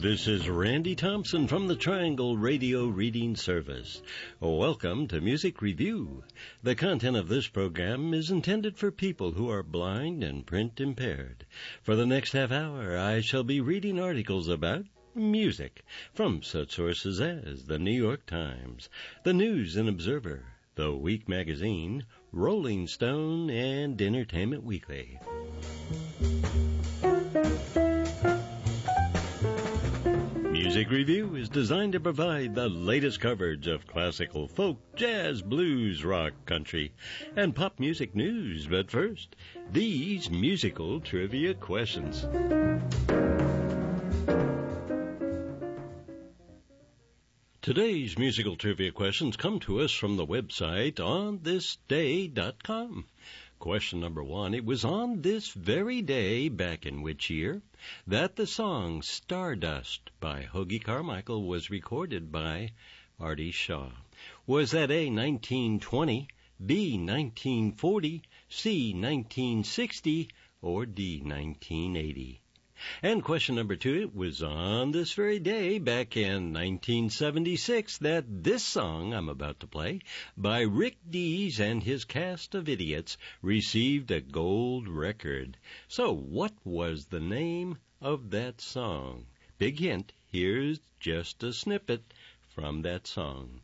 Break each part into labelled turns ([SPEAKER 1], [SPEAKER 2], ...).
[SPEAKER 1] This is Randy Thompson from the Triangle Radio Reading Service. Welcome to Music Review. The content of this program is intended for people who are blind and print impaired. For the next half hour, I shall be reading articles about music from such sources as the New York Times, the News and Observer, the Week Magazine, Rolling Stone, and Entertainment Weekly. Music Review is designed to provide the latest coverage of classical, folk, jazz, blues, rock, country, and pop music news. But first, these musical trivia questions. Today's musical trivia questions come to us from the website onthisday.com. Question number 1, it was on this very day, back in which year, that the song Stardust by Hoagy Carmichael was recorded by Artie Shaw? Was that A, 1920, B, 1940, C, 1960, or D, 1980? And question number 2, it was on this very day, back in 1976, that this song I'm about to play, by Rick Dees and his cast of idiots, received a gold record. So what was the name of that song? Big hint, here's just a snippet from that song.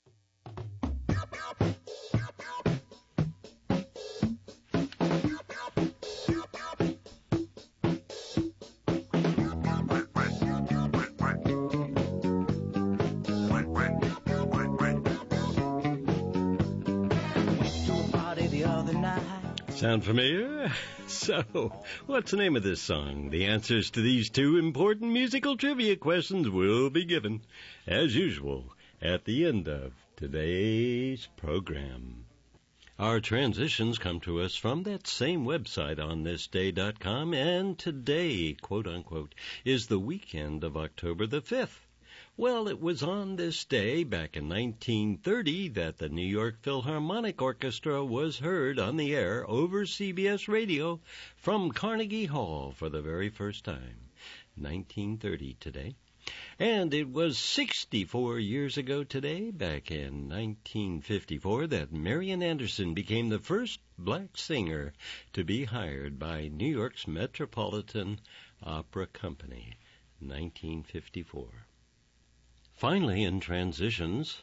[SPEAKER 1] Sound familiar? So, what's the name of this song? The answers to these two important musical trivia questions will be given, as usual, at the end of today's program. Our transitions come to us from that same website, onthisday.com, and today, quote-unquote, is the weekend of October the 5th. Well, it was on this day, back in 1930, that the New York Philharmonic Orchestra was heard on the air over CBS Radio from Carnegie Hall for the very first time. 1930 today. And it was 64 years ago today, back in 1954, that Marian Anderson became the first black singer to be hired by New York's Metropolitan Opera Company. 1954. Finally, in transitions.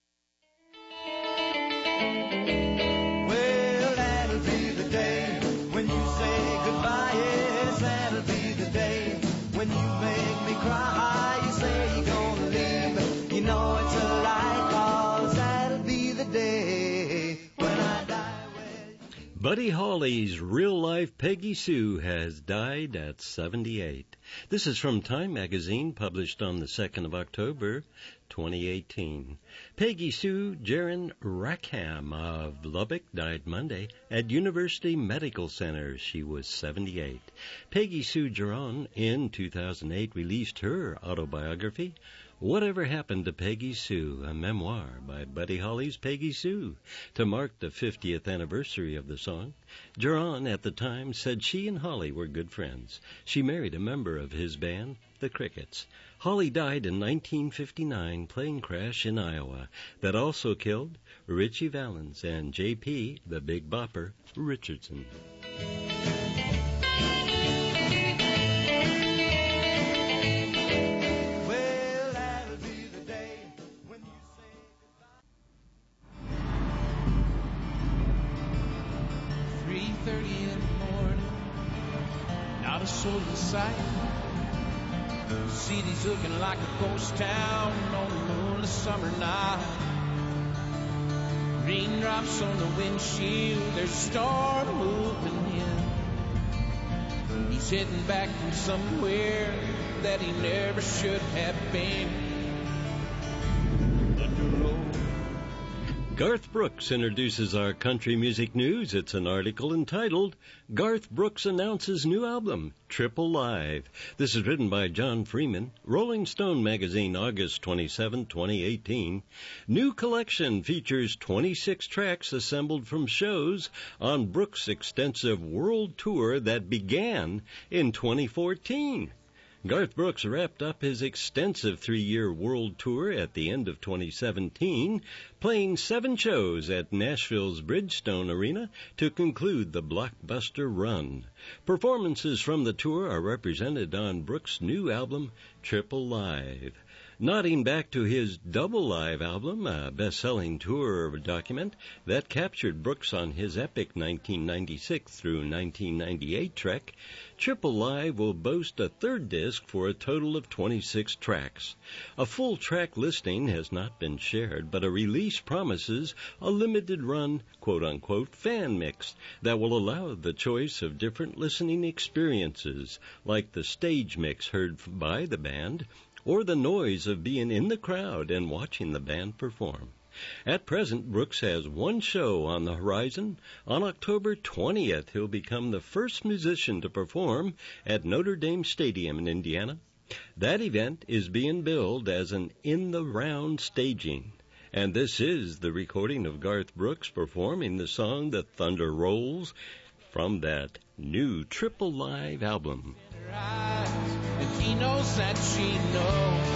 [SPEAKER 2] Well, that'll be the day when you say goodbye. Yes, that'll be the day when you make me cry. You say you're gonna leave, you know it's a lie, 'cause that'll be the day when I die.
[SPEAKER 1] Buddy Holly's real-life Peggy Sue has died at 78. This is from Time magazine, published on the 2nd of October, 2018. Peggy Sue Jaron Rackham of Lubbock died Monday at University Medical Center. She was 78. Peggy Sue Jaron, in 2008, released her autobiography, Whatever Happened to Peggy Sue, a memoir by Buddy Holly's Peggy Sue, to mark the 50th anniversary of the song. Jaron, at the time, said she and Holly were good friends. She married a member of his band, the Crickets. Holly died in 1959 plane crash in Iowa that also killed Ritchie Valens and J.P., the Big Bopper, Richardson.
[SPEAKER 2] Well, that'll be the day when you say goodbye.
[SPEAKER 3] 3:30 in the morning, not a soul in sight. The city's looking like a ghost town on a moonless summer night. Raindrops on the windshield, there's a storm moving in. He's heading back from somewhere that he never should have been. But the road.
[SPEAKER 1] Garth Brooks introduces our country music news. It's an article entitled, Garth Brooks Announces New Album, Triple Live. This is written by John Freeman, Rolling Stone magazine, August 27, 2018. New collection features 26 tracks assembled from shows on Brooks' extensive world tour that began in 2014. Garth Brooks wrapped up his extensive 3-year world tour at the end of 2017, playing 7 shows at Nashville's Bridgestone Arena to conclude the blockbuster run. Performances from the tour are represented on Brooks' new album, Triple Live. Nodding back to his Double Live album, a best-selling tour document that captured Brooks on his epic 1996 through 1998 trek, Triple Live will boast a 3rd disc for a total of 26 tracks. A full track listing has not been shared, but a release promises a limited-run, quote-unquote, fan mix that will allow the choice of different listening experiences, like the stage mix heard by the band, or the noise of being in the crowd and watching the band perform. At present, Brooks has 1 show on the horizon. On October 20th, he'll become the first musician to perform at Notre Dame Stadium in Indiana. That event is being billed as an in-the-round staging. And this is the recording of Garth Brooks performing the song The Thunder Rolls from that new Triple Live album.
[SPEAKER 3] And he knows that she knows.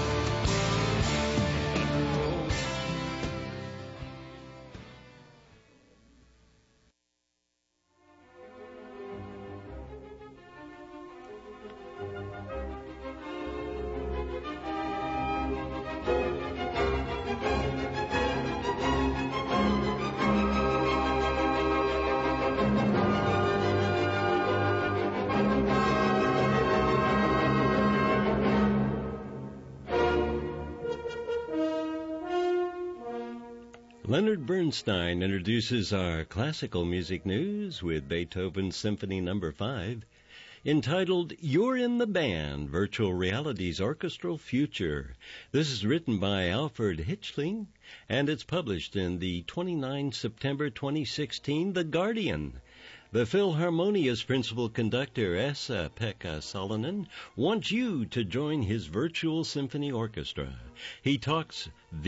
[SPEAKER 1] Leonard Bernstein introduces our classical music news with Beethoven's Symphony No. 5, entitled You're in the Band, Virtual Reality's Orchestral Future. This is written by Alfred Hitchling, and it's published in the 29 September 2016 The Guardian. The Philharmonia's principal conductor, Esa-Pekka Salonen, wants you to join his virtual symphony orchestra. He talks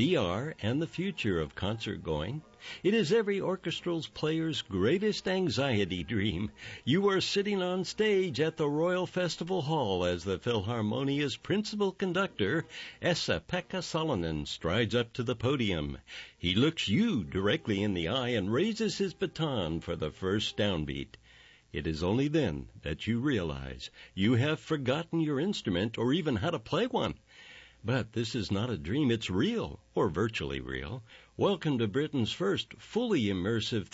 [SPEAKER 1] VR and the future of concert-going. It is every orchestral player's greatest anxiety dream. You are sitting on stage at the Royal Festival Hall as the Philharmonia's principal conductor, Esa-Pekka Salonen, strides up to the podium. He looks you directly in the eye and raises his baton for the first downbeat. It is only then that you realize you have forgotten your instrument or even how to play one. But this is not a dream, it's real, or virtually real. Welcome to Britain's first fully immersive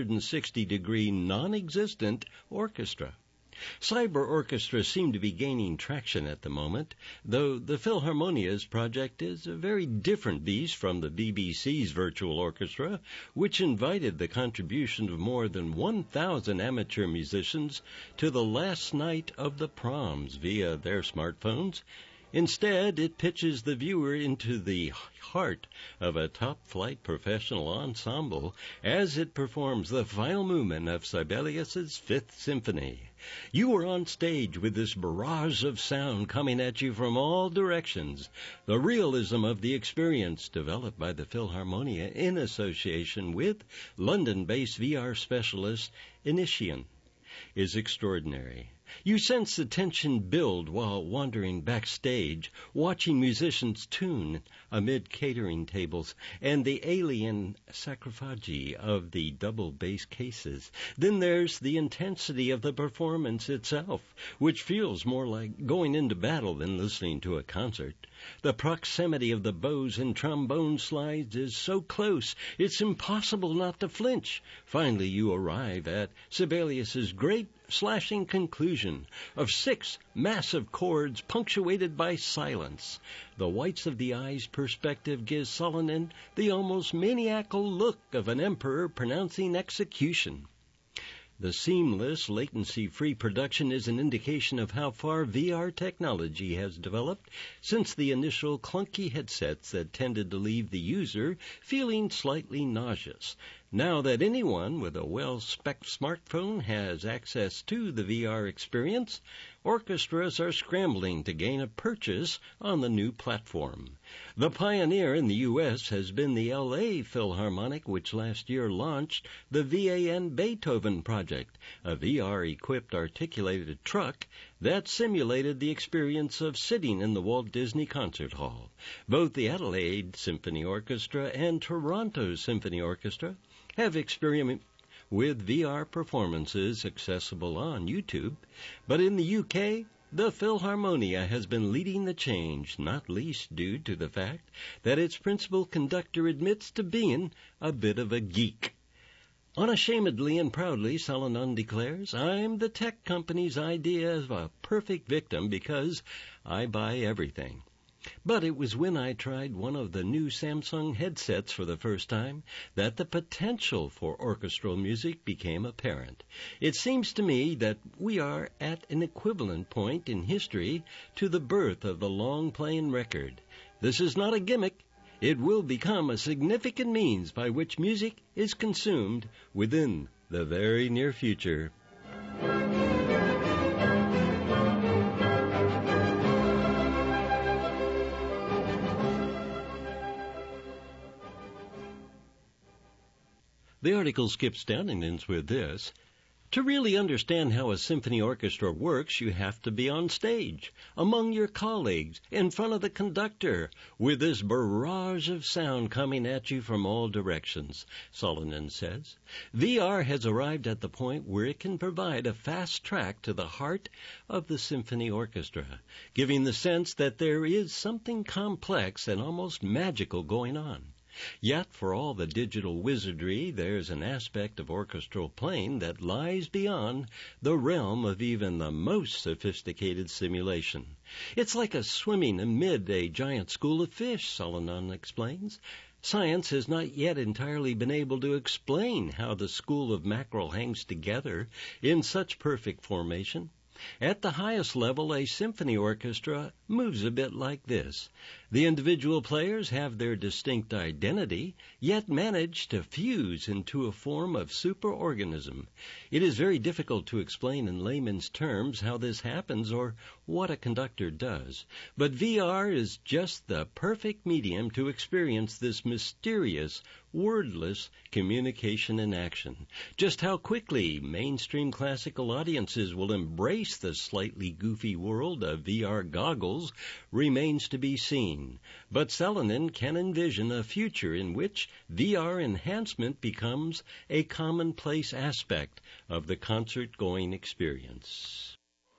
[SPEAKER 1] 360-degree non-existent orchestra. Cyber orchestras seem to be gaining traction at the moment, though the Philharmonia's project is a very different beast from the BBC's virtual orchestra, which invited the contribution of more than 1,000 amateur musicians to the last night of the proms via their smartphones. Instead, it pitches the viewer into the heart of a top-flight professional ensemble as it performs the final movement of Sibelius's Fifth Symphony. You are on stage with this barrage of sound coming at you from all directions. The realism of the experience, developed by the Philharmonia in association with London-based VR specialist Initian, is extraordinary. You sense the tension build while wandering backstage, watching musicians tune amid catering tables and the alien sarcophagi of the double bass cases. Then there's the intensity of the performance itself, which feels more like going into battle than listening to a concert. The proximity of the bows and trombone slides is so close, it's impossible not to flinch. Finally, you arrive at Sibelius's great slashing conclusion of 6 massive chords punctuated by silence. The whites of the eyes perspective gives Salonen the almost maniacal look of an emperor pronouncing execution. The seamless, latency-free production is an indication of how far VR technology has developed since the initial clunky headsets that tended to leave the user feeling slightly nauseous. Now that anyone with a well-spec'd smartphone has access to the VR experience, orchestras are scrambling to gain a purchase on the new platform. The pioneer in the U.S. has been the L.A. Philharmonic, which last year launched the VAN Beethoven Project, a VR-equipped articulated truck that simulated the experience of sitting in the Walt Disney Concert Hall. Both the Adelaide Symphony Orchestra and Toronto Symphony Orchestra have experimented with VR performances accessible on YouTube, but in the UK, the Philharmonia has been leading the change, not least due to the fact that its principal conductor admits to being a bit of a geek. Unashamedly and proudly, Salonon declares, I'm the tech company's idea of a perfect victim because I buy everything. But it was when I tried one of the new Samsung headsets for the first time that the potential for orchestral music became apparent. It seems to me that we are at an equivalent point in history to the birth of the long-playing record. This is not a gimmick. It will become a significant means by which music is consumed within the very near future. The article skips down and ends with this. To really understand how a symphony orchestra works, you have to be on stage, among your colleagues, in front of the conductor, with this barrage of sound coming at you from all directions, Salonen says. VR has arrived at the point where it can provide a fast track to the heart of the symphony orchestra, giving the sense that there is something complex and almost magical going on. Yet, for all the digital wizardry, there's an aspect of orchestral playing that lies beyond the realm of even the most sophisticated simulation. It's like a swimming amid a giant school of fish, Salonen explains. Science has not yet entirely been able to explain how the school of mackerel hangs together in such perfect formation. At the highest level, a symphony orchestra moves a bit like this. The individual players have their distinct identity, yet manage to fuse into a form of superorganism. It is very difficult to explain in layman's terms how this happens or what a conductor does. But VR is just the perfect medium to experience this mysterious, wordless communication in action. Just how quickly mainstream classical audiences will embrace the slightly goofy world of VR goggles remains to be seen. But Salonen can envision a future in which VR enhancement becomes a commonplace aspect of the concert-going experience.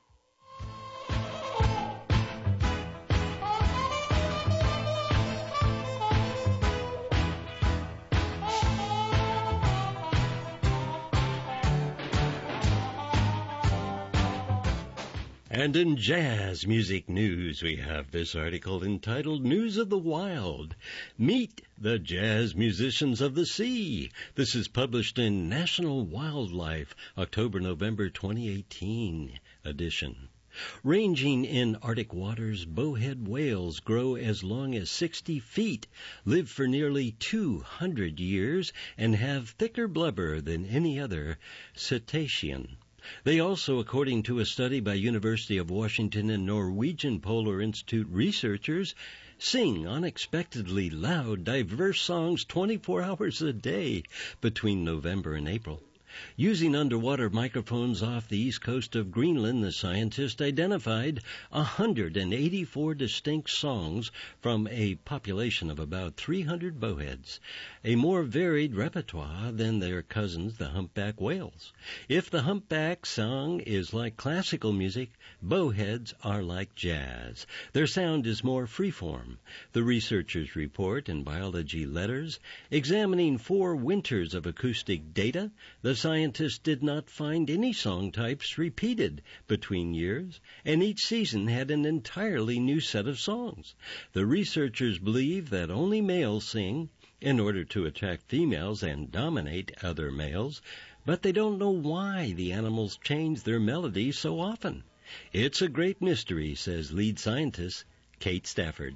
[SPEAKER 1] And in jazz music news, we have this article entitled News of the Wild. Meet the Jazz Musicians of the Sea. This is published in National Wildlife, October-November 2018 edition. Ranging in Arctic waters, bowhead whales grow as long as 60 feet, live for nearly 200 years, and have thicker blubber than any other cetacean. They also, according to a study by University of Washington and Norwegian Polar Institute researchers, sing unexpectedly loud, diverse songs 24 hours a day between November and April. Using underwater microphones off the east coast of Greenland, the scientists identified 184 distinct songs from a population of about 300 bowheads, a more varied repertoire than their cousins, the humpback whales. If the humpback song is like classical music, bowheads are like jazz. Their sound is more freeform. The researchers report in Biology Letters, examining 4 winters of acoustic data, the scientists did not find any song types repeated between years, and each season had an entirely new set of songs. The researchers believe that only males sing in order to attract females and dominate other males, but they don't know why the animals change their melodies so often. It's a great mystery, says lead scientist Kate Stafford.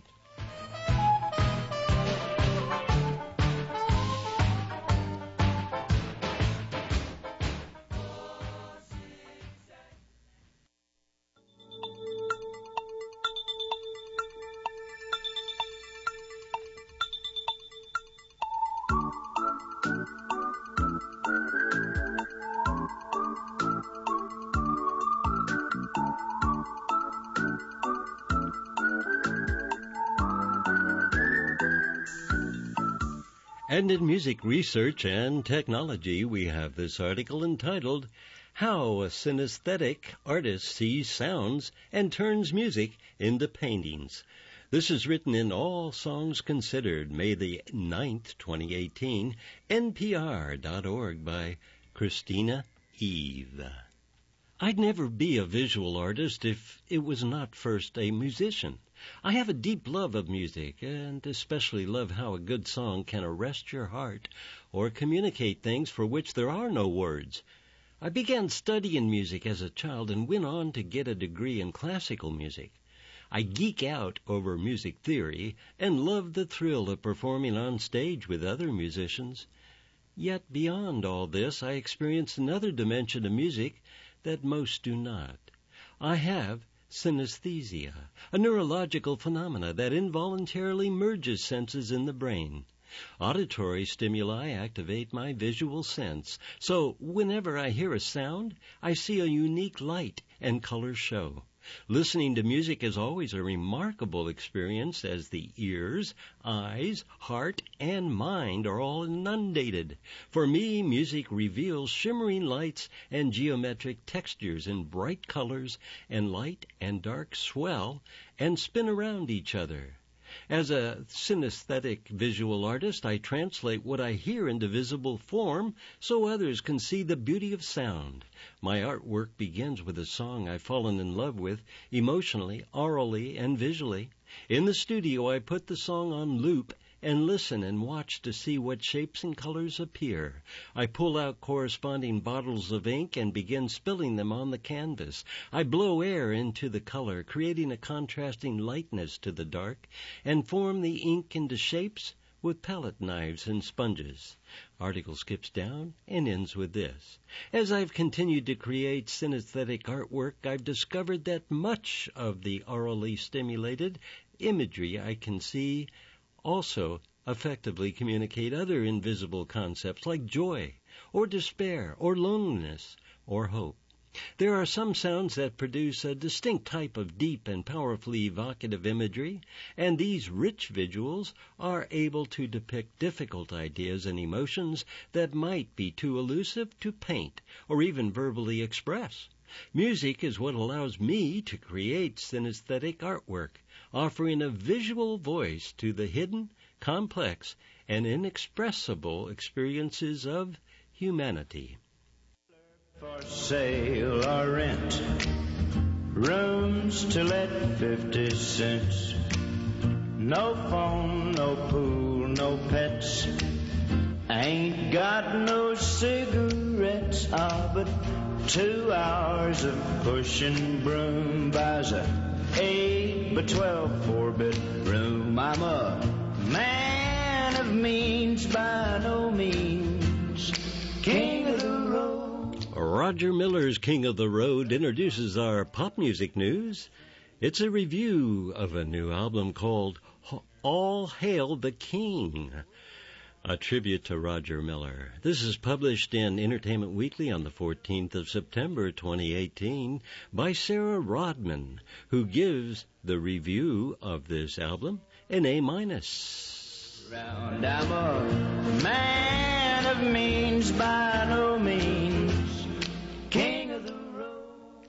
[SPEAKER 1] And in Music Research and Technology, we have this article entitled, How a Synesthetic Artist Sees Sounds and Turns Music into Paintings. This is written in All Songs Considered, May the 9th, 2018, NPR.org by Christina Eve. I'd never be a visual artist if it was not first a musician. I have a deep love of music, and especially love how a good song can arrest your heart or communicate things for which there are no words. I began studying music as a child and went on to get a degree in classical music. I geek out over music theory and love the thrill of performing on stage with other musicians. Yet beyond all this, I experienced another dimension of music that most do not. I have synesthesia, a neurological phenomena that involuntarily merges senses in the brain. Auditory stimuli activate my visual sense, so whenever I hear a sound, I see a unique light and color show. Listening to music is always a remarkable experience as the ears, eyes, heart, and mind are all inundated. For me, music reveals shimmering lights and geometric textures in bright colors, and light and dark swell and spin around each other. As a synesthetic visual artist, I translate what I hear into visible form so others can see the beauty of sound. My artwork begins with a song I've fallen in love with, emotionally, orally, and visually. In the studio, I put the song on loop and listen and watch to see what shapes and colors appear. I pull out corresponding bottles of ink and begin spilling them on the canvas. I blow air into the color, creating a contrasting lightness to the dark, and form the ink into shapes with palette knives and sponges. Article skips down and ends with this. As I've continued to create synesthetic artwork, I've discovered that much of the orally stimulated imagery I can see also effectively communicate other invisible concepts like joy, or despair, or loneliness, or hope. There are some sounds that produce a distinct type of deep and powerfully evocative imagery, and these rich visuals are able to depict difficult ideas and emotions that might be too elusive to paint or even verbally express. Music is what allows me to create synesthetic artwork, offering a visual voice to the hidden, complex, and inexpressible experiences of humanity.
[SPEAKER 4] For sale or rent, rooms to let 50 cents. No phone, no pool, no pets. Ain't got no cigarettes, but 2 hours of pushing broom buys a 8 by 12 4-bedroom. I'm a man of means by no means, king of the road.
[SPEAKER 1] Roger Miller's King of the Road introduces our pop music news. It's a review of a new album called All Hail the King, a tribute to Roger Miller. This is published in Entertainment Weekly on the 14th of September 2018 by Sarah Rodman, who gives the review of this album an A-.
[SPEAKER 4] I'm a man of means by no means, king of the road.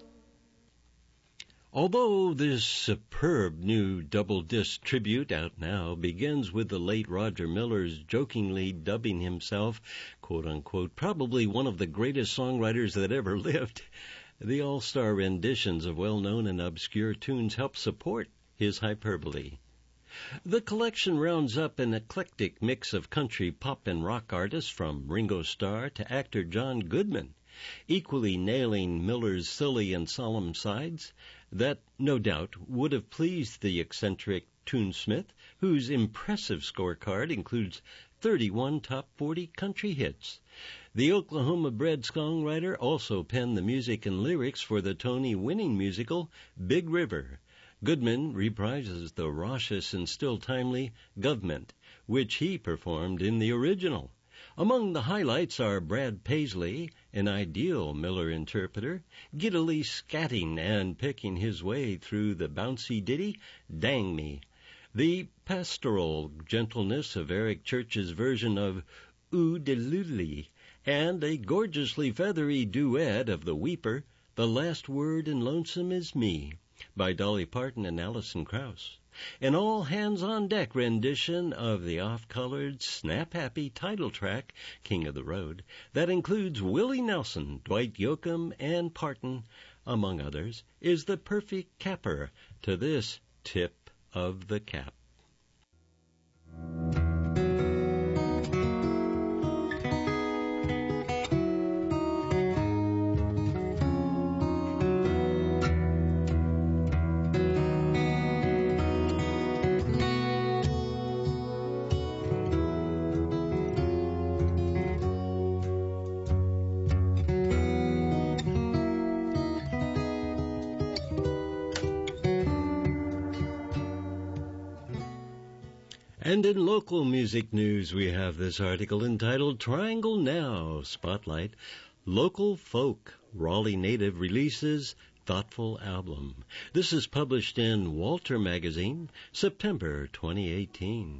[SPEAKER 1] Although this superb new double-disc tribute out now begins with the late Roger Miller's jokingly dubbing himself, quote-unquote, probably one of the greatest songwriters that ever lived, the all-star renditions of well-known and obscure tunes help support his hyperbole. The collection rounds up an eclectic mix of country, pop, and rock artists from Ringo Starr to actor John Goodman, equally nailing Miller's silly and solemn sides that, no doubt, would have pleased the eccentric tunesmith, whose impressive scorecard includes 31 top 40 country hits. The Oklahoma-bred songwriter also penned the music and lyrics for the Tony-winning musical Big River. Goodman reprises the raucous and still timely Government, which he performed in the original. Among the highlights are Brad Paisley, an ideal Miller interpreter, giddily scatting and picking his way through the bouncy ditty Dang Me. the pastoral gentleness of Eric Church's version of Ooh de Lully, and a gorgeously feathery duet of The Weeper, The Last Word in Lonesome Is Me, by Dolly Parton and Alison Krauss. An all-hands-on-deck rendition of the off-colored, snap-happy title track, King of the Road, that includes Willie Nelson, Dwight Yoakam, and Parton, among others, is the perfect capper to this tip of the cap. And in local music news, we have this article entitled Triangle Now, Spotlight, Local Folk, Raleigh Native releases Thoughtful Album. This is published in Walter Magazine, September 2018.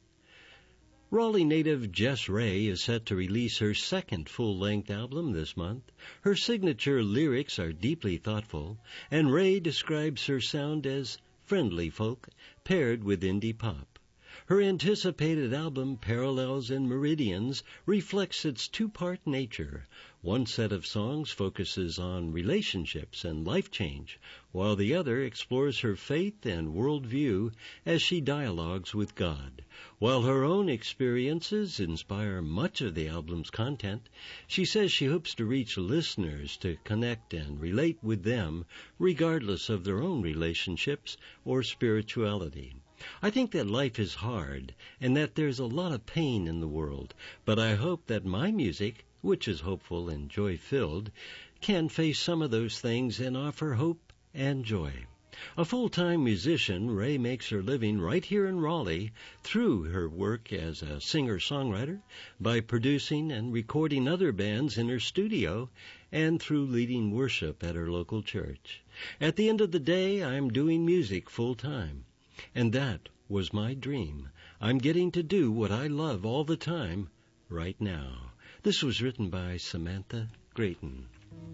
[SPEAKER 1] Raleigh native Jess Ray is set to release her second full-length album this month. Her signature lyrics are deeply thoughtful, and Ray describes her sound as friendly folk paired with indie pop. Her anticipated album, Parallels and Meridians, reflects its two-part nature. One set of songs focuses on relationships and life change, while the other explores her faith and worldview as she dialogues with God. While her own experiences inspire much of the album's content, she says she hopes to reach listeners to connect and relate with them, regardless of their own relationships or spirituality. I think that life is hard and that there's a lot of pain in the world, but I hope that my music, which is hopeful and joy-filled, can face some of those things and offer hope and joy. A full-time musician, Ray makes her living right here in Raleigh through her work as a singer-songwriter, by producing and recording other bands in her studio, and through leading worship at her local church. At the end of the day, I'm doing music full-time. And that was my dream. I'm getting to do what I love all the time right now. This was written by Samantha Grayton.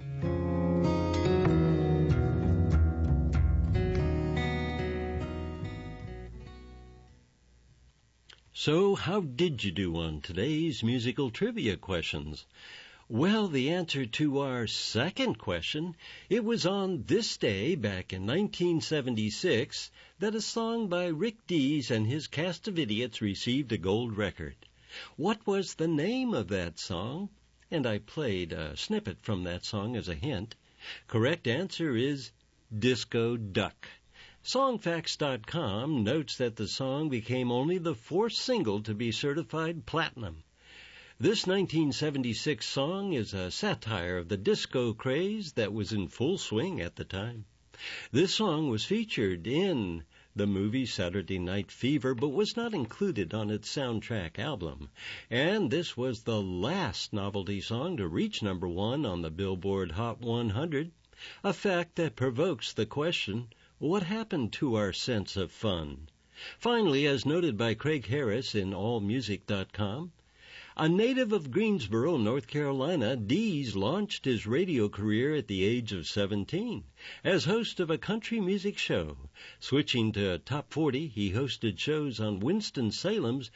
[SPEAKER 1] So, how did you do on today's musical trivia questions? Well, the answer to our second question, it was on this day back in 1976 that a song by Rick Dees and his cast of idiots received a gold record. What was the name of that song? And I played a snippet from that song as a hint. Correct answer is Disco Duck. Songfacts.com notes that the song became only the fourth single to be certified platinum. This 1976 song is a satire of the disco craze that was in full swing at the time. This song was featured in the movie Saturday Night Fever, but was not included on its soundtrack album. And this was the last novelty song to reach number one on the Billboard Hot 100, a fact that provokes the question, what happened to our sense of fun? Finally, as noted by Craig Harris in AllMusic.com, a native of Greensboro, North Carolina, Dees launched his radio career at the age of 17 as host of a country music show. Switching to Top 40, he hosted shows on Winston-Salem's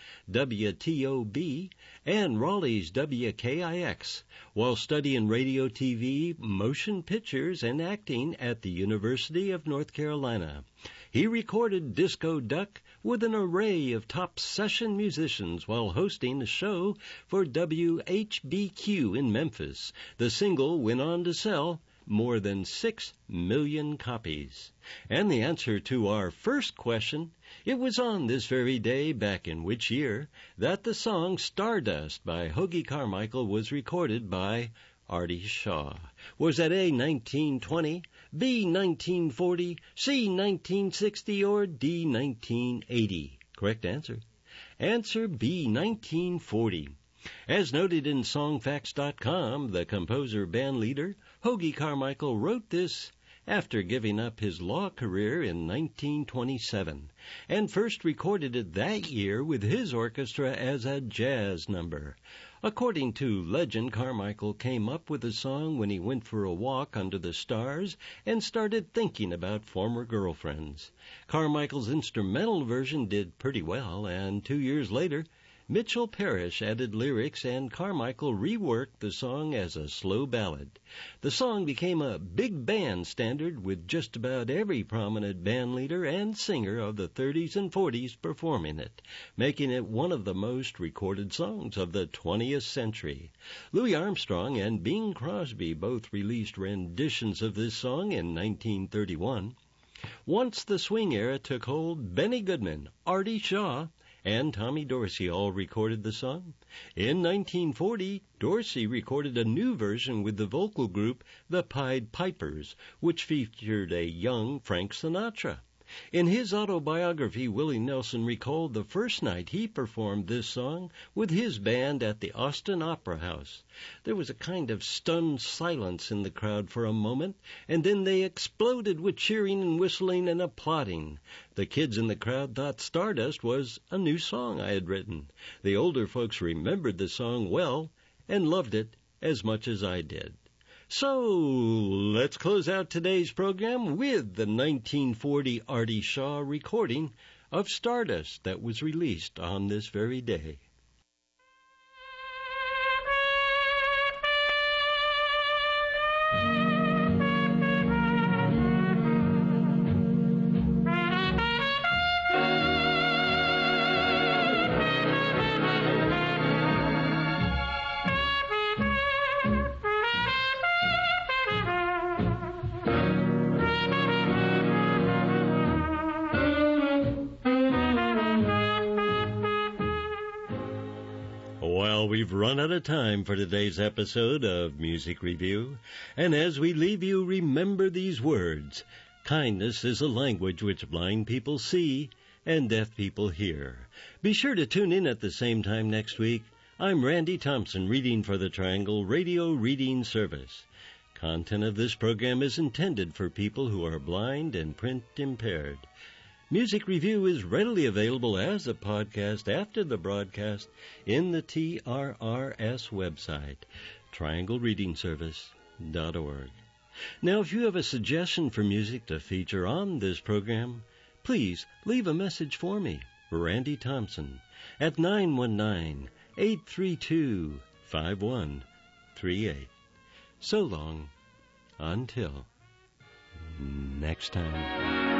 [SPEAKER 1] WTOB and Raleigh's WKIX, while studying radio, TV, motion pictures, and acting at the University of North Carolina. He recorded Disco Duck with an array of top session musicians while hosting a show for WHBQ in Memphis. The single went on to sell more than 6 million copies. And the answer to our first question, it was on this very day, back in which year, that the song Stardust by Hoagy Carmichael was recorded by Artie Shaw. Was that A, 1920, B, 1940, C, 1960, or D, 1980? Correct answer. Answer B, 1940. As noted in Songfacts.com, the composer-bandleader Hoagy Carmichael wrote this after giving up his law career in 1927, and first recorded it that year with his orchestra as a jazz number. According to legend, Carmichael came up with the song when he went for a walk under the stars and started thinking about former girlfriends. Carmichael's instrumental version did pretty well, and 2 years later, Mitchell Parrish added lyrics and Carmichael reworked the song as a slow ballad. The song became a big band standard with just about every prominent band leader and singer of the 30s and 40s performing it, making it one of the most recorded songs of the 20th century. Louis Armstrong and Bing Crosby both released renditions of this song in 1931. Once the swing era took hold, Benny Goodman, Artie Shaw, and Tommy Dorsey all recorded the song. In 1940, Dorsey recorded a new version with the vocal group The Pied Pipers, which featured a young Frank Sinatra. In his autobiography, Willie Nelson recalled the first night he performed this song with his band at the Austin Opera House. There was a kind of stunned silence in the crowd for a moment, and then they exploded with cheering and whistling and applauding. The kids in the crowd thought Stardust was a new song I had written. The older folks remembered the song well and loved it as much as I did. So, let's close out today's program with the 1940 Artie Shaw recording of Stardust that was released on this very day. We've run out of time for today's episode of Music Review, and as we leave you, remember these words. Kindness is a language which blind people see and deaf people hear. Be sure to tune in at the same time next week. I'm Randy Thompson, reading for the Triangle Radio Reading Service. Content of this program is intended for people who are blind and print impaired. Music Review is readily available as a podcast after the broadcast in the TRRS website, trianglereadingservice.org. Now, if you have a suggestion for music to feature on this program, please leave a message for me, Randy Thompson, at 919-832-5138. So long, until next time.